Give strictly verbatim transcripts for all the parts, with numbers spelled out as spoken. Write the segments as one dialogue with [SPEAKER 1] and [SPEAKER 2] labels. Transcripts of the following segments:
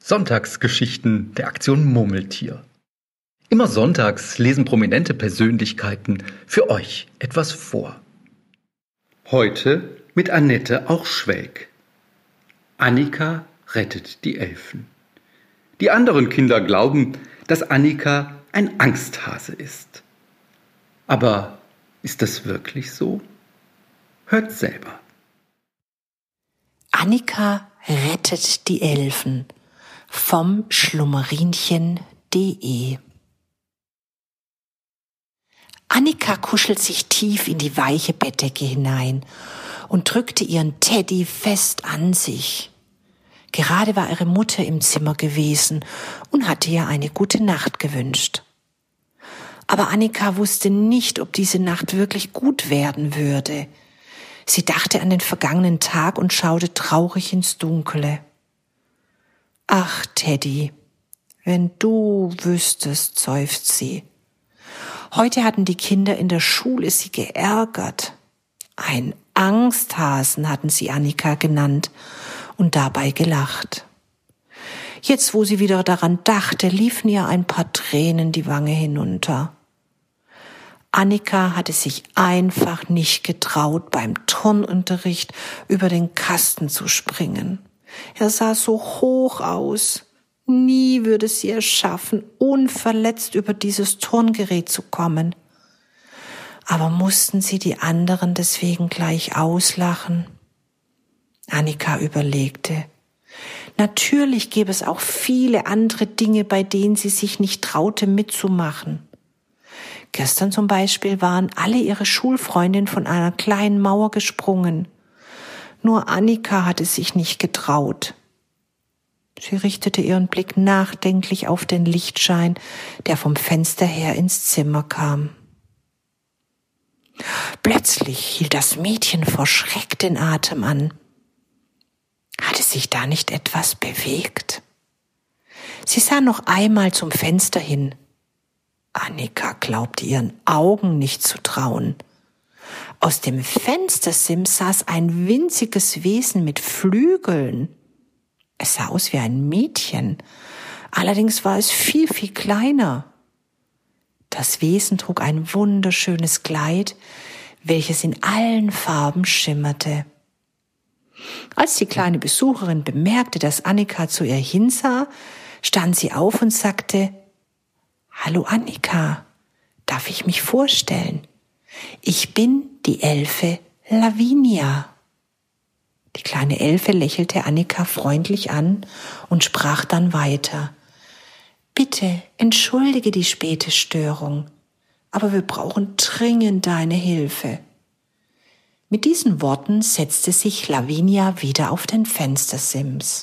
[SPEAKER 1] Sonntagsgeschichten der Aktion Murmeltier. Immer sonntags lesen prominente Persönlichkeiten für euch etwas vor.
[SPEAKER 2] Heute mit Annette Auchschwelg. Annika rettet die Elfen. Die anderen Kinder glauben, dass Annika ein Angsthase ist. Aber ist das wirklich so? Hört selber.
[SPEAKER 3] Annika rettet die Elfen vom Schlummerinchen punkt de. Annika kuschelt sich tief in die weiche Bettdecke hinein und drückte ihren Teddy fest an sich. Gerade war ihre Mutter im Zimmer gewesen und hatte ihr eine gute Nacht gewünscht. Aber Annika wusste nicht, ob diese Nacht wirklich gut werden würde. Sie dachte an den vergangenen Tag und schaute traurig ins Dunkle. Ach, Teddy, wenn du wüsstest, seufzt sie. Heute hatten die Kinder in der Schule sie geärgert. Ein Angsthasen hatten sie Annika genannt und dabei gelacht. Jetzt, wo sie wieder daran dachte, liefen ihr ein paar Tränen die Wange hinunter. Annika hatte sich einfach nicht getraut, beim Turnunterricht über den Kasten zu springen. Er sah so hoch aus. Nie würde sie es schaffen, unverletzt über dieses Turngerät zu kommen. Aber mussten sie die anderen deswegen gleich auslachen? Annika überlegte. Natürlich gäbe es auch viele andere Dinge, bei denen sie sich nicht traute mitzumachen. Gestern zum Beispiel waren alle ihre Schulfreundinnen von einer kleinen Mauer gesprungen. Nur Annika hatte sich nicht getraut. Sie richtete ihren Blick nachdenklich auf den Lichtschein, der vom Fenster her ins Zimmer kam. Plötzlich hielt das Mädchen vor Schreck den Atem an. Hatte sich da nicht etwas bewegt? Sie sah noch einmal zum Fenster hin. Annika glaubte ihren Augen nicht zu trauen. Aus dem Fenstersims saß ein winziges Wesen mit Flügeln. Es sah aus wie ein Mädchen, allerdings war es viel, viel kleiner. Das Wesen trug ein wunderschönes Kleid, welches in allen Farben schimmerte. Als die kleine Besucherin bemerkte, dass Annika zu ihr hinsah, stand sie auf und sagte: »Hallo Annika, darf ich mich vorstellen? Ich bin die Elfe Lavinia.« Die kleine Elfe lächelte Annika freundlich an und sprach dann weiter. »Bitte, entschuldige die späte Störung, aber wir brauchen dringend deine Hilfe.« Mit diesen Worten setzte sich Lavinia wieder auf den Fenstersims.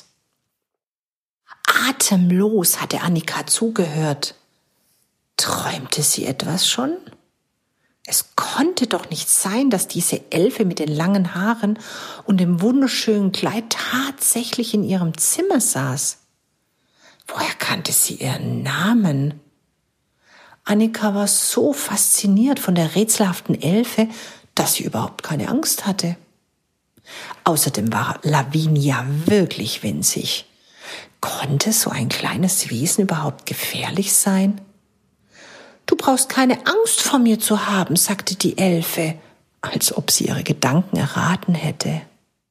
[SPEAKER 3] Atemlos hatte Annika zugehört. Träumte sie etwas schon? Es konnte doch nicht sein, dass diese Elfe mit den langen Haaren und dem wunderschönen Kleid tatsächlich in ihrem Zimmer saß. Woher kannte sie ihren Namen? Annika war so fasziniert von der rätselhaften Elfe, dass sie überhaupt keine Angst hatte. Außerdem war Lavinia wirklich winzig. Konnte so ein kleines Wesen überhaupt gefährlich sein? »Du brauchst keine Angst vor mir zu haben«, sagte die Elfe, als ob sie ihre Gedanken erraten hätte.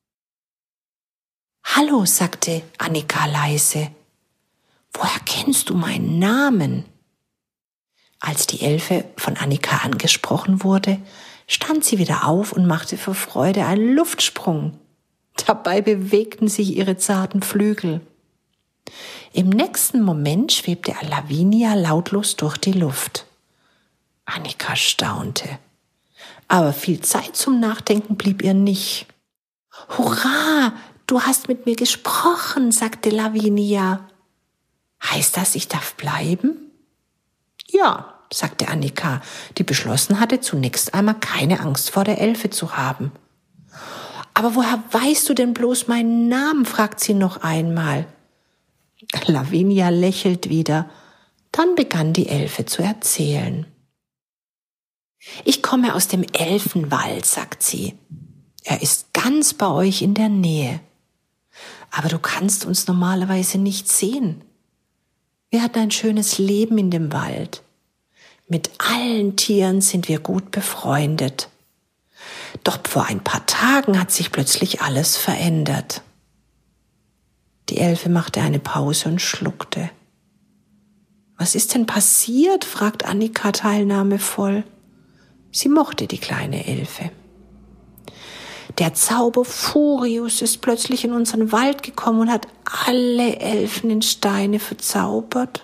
[SPEAKER 3] »Hallo«, sagte Annika leise. »Woher kennst du meinen Namen?« Als die Elfe von Annika angesprochen wurde, stand sie wieder auf und machte vor Freude einen Luftsprung. Dabei bewegten sich ihre zarten Flügel. Im nächsten Moment schwebte Lavinia lautlos durch die Luft. Annika staunte. Aber viel Zeit zum Nachdenken blieb ihr nicht. »Hurra, du hast mit mir gesprochen«, sagte Lavinia. »Heißt das, ich darf bleiben?« »Ja«, sagte Annika, die beschlossen hatte, zunächst einmal keine Angst vor der Elfe zu haben. »Aber woher weißt du denn bloß meinen Namen?«, fragt sie noch einmal. Lavinia lächelt wieder. Dann begann die Elfe zu erzählen. »Ich komme aus dem Elfenwald«, sagt sie. »Er ist ganz bei euch in der Nähe. aber du kannst uns normalerweise nicht sehen. Wir hatten ein schönes Leben in dem Wald. Mit allen Tieren sind wir gut befreundet. Doch vor ein paar Tagen hat sich plötzlich alles verändert. Die Elfe machte eine Pause und schluckte. »Was ist denn passiert?« fragt Annika teilnahmevoll. Sie mochte die kleine Elfe. »Der Zauber Furius ist plötzlich in unseren Wald gekommen und hat alle Elfen in Steine verzaubert.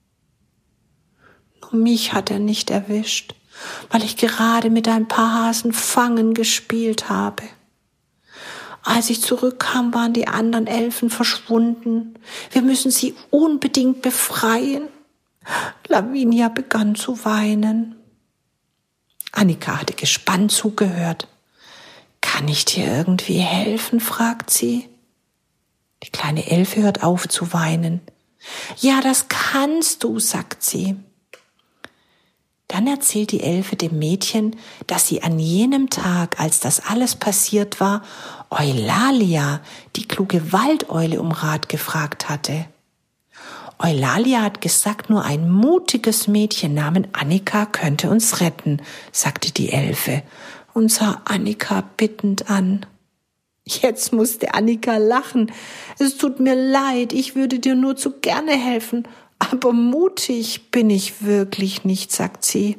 [SPEAKER 3] Nur mich hat er nicht erwischt, weil ich gerade mit ein paar Hasen fangen gespielt habe. Als ich zurückkam, waren die anderen Elfen verschwunden. Wir müssen sie unbedingt befreien.« Lavinia begann zu weinen. Annika hatte gespannt zugehört. »Kann ich dir irgendwie helfen?« fragt sie. Die kleine Elfe hört auf zu weinen. »Ja, das kannst du«, sagt sie. Dann erzählt die Elfe dem Mädchen, dass sie an jenem Tag, als das alles passiert war, Eulalia, die kluge Waldeule, um Rat gefragt hatte. Eulalia hat gesagt, nur ein mutiges Mädchen namens Annika könnte uns retten, sagte die Elfe und sah Annika bittend an. Jetzt musste Annika lachen. »Es tut mir leid, ich würde dir nur zu gerne helfen, aber mutig bin ich wirklich nicht«, sagt sie.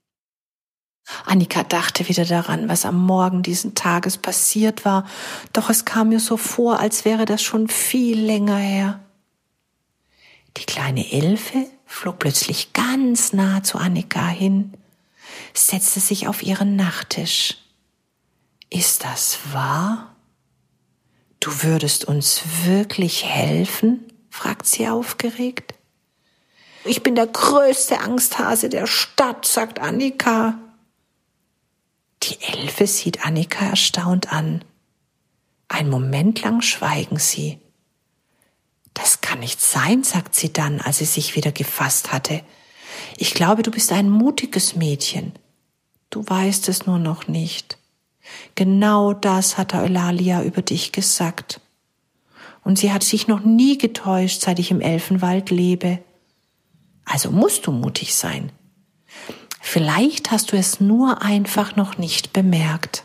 [SPEAKER 3] Annika dachte wieder daran, was am Morgen diesen Tages passiert war, doch es kam ihr so vor, als wäre das schon viel länger her. Die kleine Elfe flog plötzlich ganz nah zu Annika hin, setzte sich auf ihren Nachttisch. »Ist das wahr? Du würdest uns wirklich helfen?« fragt sie aufgeregt. »Ich bin der größte Angsthase der Stadt«, sagt Annika. Die Elfe sieht Annika erstaunt an. Einen Moment lang schweigen sie. »Das kann nicht sein«, sagt sie dann, als sie sich wieder gefasst hatte. »Ich glaube, du bist ein mutiges Mädchen. Du weißt es nur noch nicht. Genau das hat Eulalia über dich gesagt. Und sie hat sich noch nie getäuscht, seit ich im Elfenwald lebe. Also musst du mutig sein. Vielleicht hast du es nur einfach noch nicht bemerkt.«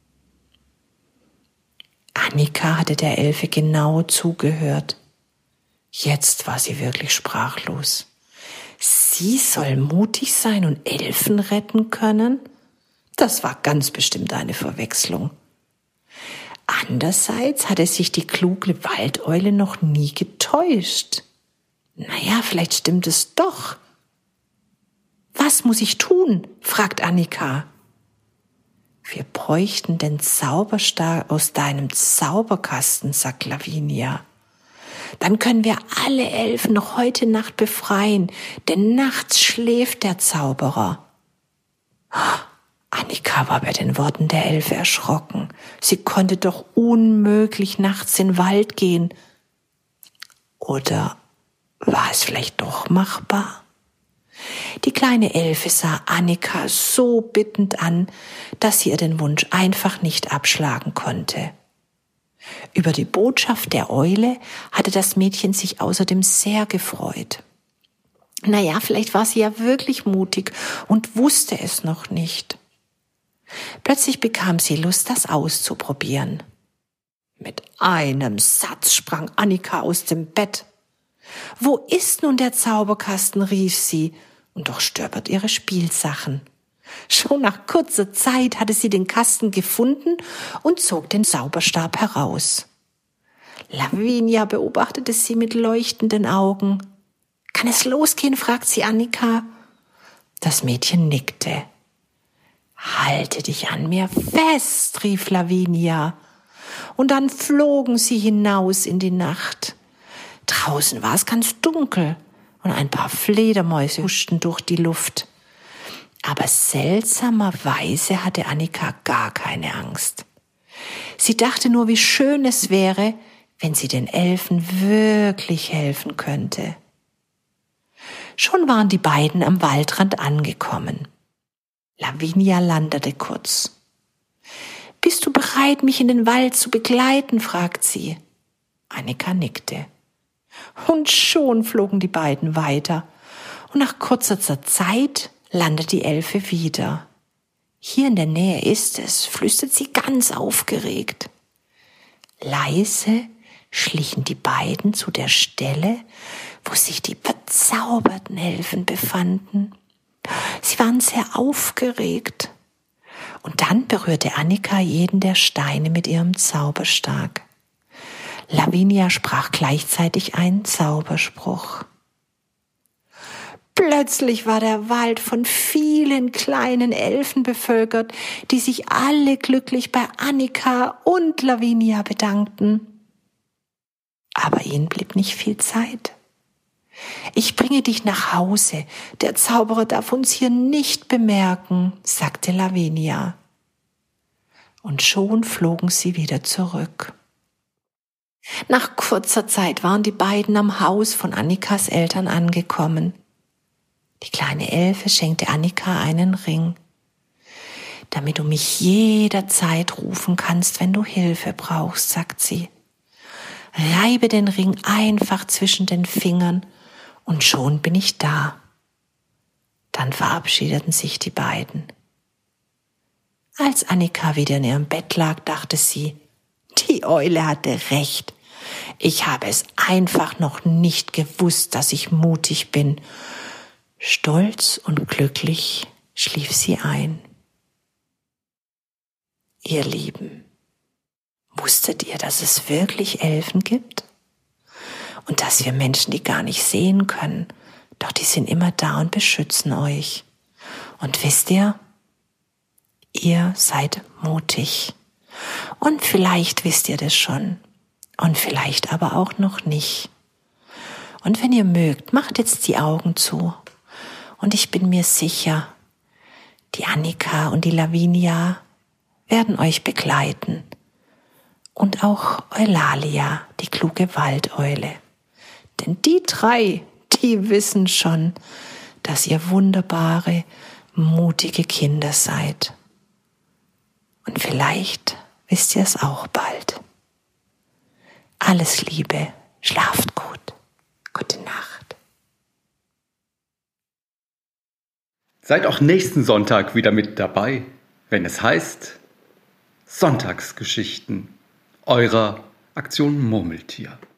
[SPEAKER 3] Annika hatte der Elfe genau zugehört. Jetzt war sie wirklich sprachlos. Sie soll mutig sein und Elfen retten können? Das war ganz bestimmt eine Verwechslung. Andererseits hatte sich die kluge Waldeule noch nie getäuscht. Naja, vielleicht stimmt es doch. »Was muss ich tun?« fragt Annika. »Wir bräuchten den Zauberstab aus deinem Zauberkasten«, sagt Lavinia. »Dann können wir alle Elfen noch heute Nacht befreien, denn nachts schläft der Zauberer.« Annika war bei den Worten der Elfe erschrocken. Sie konnte doch unmöglich nachts in den Wald gehen. Oder war es vielleicht doch machbar? Die kleine Elfe sah Annika so bittend an, dass sie ihr den Wunsch einfach nicht abschlagen konnte. Über die Botschaft der Eule hatte das Mädchen sich außerdem sehr gefreut. Naja, vielleicht war sie ja wirklich mutig und wusste es noch nicht. Plötzlich bekam sie Lust, das auszuprobieren. Mit einem Satz sprang Annika aus dem Bett. »Wo ist nun der Zauberkasten?« rief sie, und doch stöbert ihre Spielsachen. Schon nach kurzer Zeit hatte sie den Kasten gefunden und zog den Zauberstab heraus. Lavinia beobachtete sie mit leuchtenden Augen. »Kann es losgehen?« fragt sie Annika. Das Mädchen nickte. »Halte dich an mir fest«, rief Lavinia. Und dann flogen sie hinaus in die Nacht. Draußen war es ganz dunkel und ein paar Fledermäuse huschten durch die Luft. Aber seltsamerweise hatte Annika gar keine Angst. Sie dachte nur, wie schön es wäre, wenn sie den Elfen wirklich helfen könnte. Schon waren die beiden am Waldrand angekommen. Lavinia landete kurz. »Bist du bereit, mich in den Wald zu begleiten?« fragt sie. Annika nickte. Und schon flogen die beiden weiter. Und nach kurzer Zeit landet die Elfe wieder. Hier in der Nähe ist es, flüstert sie ganz aufgeregt. Leise schlichen die beiden zu der Stelle, wo sich die verzauberten Elfen befanden. Sie waren sehr aufgeregt. Und dann berührte Annika jeden der Steine mit ihrem Zauberstab. Lavinia sprach gleichzeitig einen Zauberspruch. Plötzlich war der Wald von vielen kleinen Elfen bevölkert, die sich alle glücklich bei Annika und Lavinia bedankten. Aber ihnen blieb nicht viel Zeit. Ich bringe dich nach Hause, der Zauberer darf uns hier nicht bemerken, sagte Lavinia. Und schon flogen sie wieder zurück. Nach kurzer Zeit waren die beiden am Haus von Annikas Eltern angekommen. Die kleine Elfe schenkte Annika einen Ring, damit du mich jederzeit rufen kannst, wenn du Hilfe brauchst, sagt sie. Reibe den Ring einfach zwischen den Fingern und schon bin ich da. Dann verabschiedeten sich die beiden. Als Annika wieder in ihrem Bett lag, dachte sie, die Eule hatte recht. Ich habe es einfach noch nicht gewusst, dass ich mutig bin. Stolz und glücklich schlief sie ein. Ihr Lieben, wusstet ihr, dass es wirklich Elfen gibt? Und dass wir Menschen die gar nicht sehen können, doch die sind immer da und beschützen euch. Und wisst ihr, ihr seid mutig. Und vielleicht wisst ihr das schon. Und vielleicht aber auch noch nicht. Und wenn ihr mögt, macht jetzt die Augen zu. Und ich bin mir sicher, die Annika und die Lavinia werden euch begleiten. Und auch Eulalia, die kluge Waldeule. Denn die drei, die wissen schon, dass ihr wunderbare, mutige Kinder seid. Und vielleicht wisst ihr es auch bald. Alles Liebe, schlaft gut. Gute Nacht.
[SPEAKER 2] Seid auch nächsten Sonntag wieder mit dabei, wenn es heißt Sonntagsgeschichten eurer Aktion Murmeltier.